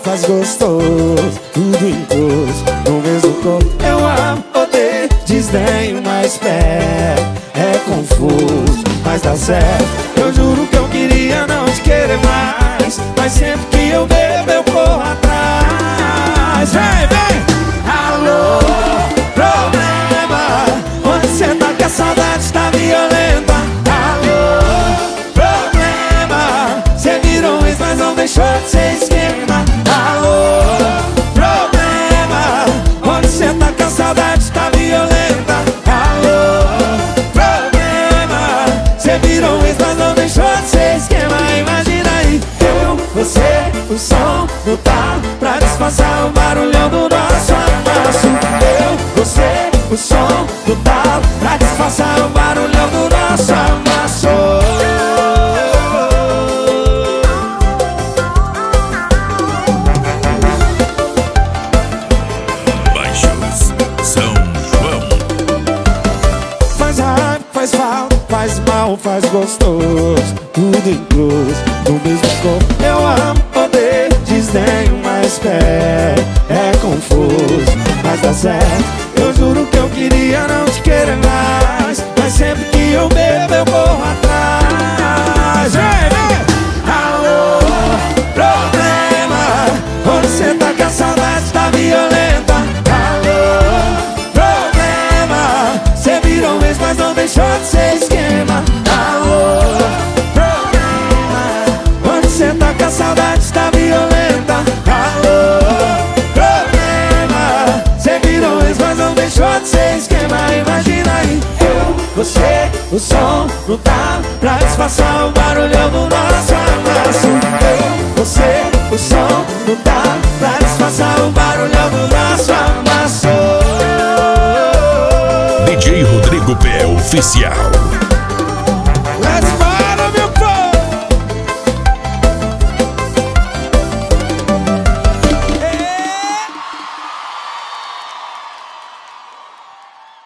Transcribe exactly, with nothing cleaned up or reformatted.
faz gostoso, tudo incluso no mesmo corpo. Eu amo, odeio, desdenho, mas perto. É confuso, mas dá certo. Eu juro que eu queria não te querer mais, mas sempre que eu bebo eu corro atrás. Vem, vem! Alô, problema, onde cê tá que a saudade tá violenta? Alô, problema, cê virou ex, mas não deixou de ser esquema. Alô, problema, onde cê tá que a saudade tá violenta? Alô, problema, cê virou ex, mas não deixou de ser esquema. Imagina aí, eu, você, o som no talo pra disfarçar o barulhão do nosso amasso. Eu, você, o som do talo pra disfarçar o barulhão do nosso amasso. Baixos São João. Faz raiva, faz falta, faz mal, faz gostoso, tudo incluso no mesmo corpo. Eu amo, odeio, desdenho, mas perto. É confuso, mas dá certo. Eu juro que eu queria não te querer mais, mas sempre que eu bebo eu corro atrás. Vem, vem! Alô, problema, onde cê tá que a saudade tá violenta? Alô, problema, cê virou ex, mas não deixou de ser esquema. Alô, problema, onde cê tá que a saudade tá violenta? Alô, problema, cê virou ex, mas não deixou de ser esquema. Imagina aí, eu, você, o som no talo pra disfarçar o barulhão do nosso amasso. Eu, você, o som no talo pra disfarçar o barulhão do nosso amasso. D J Rodrigo Pé Oficial.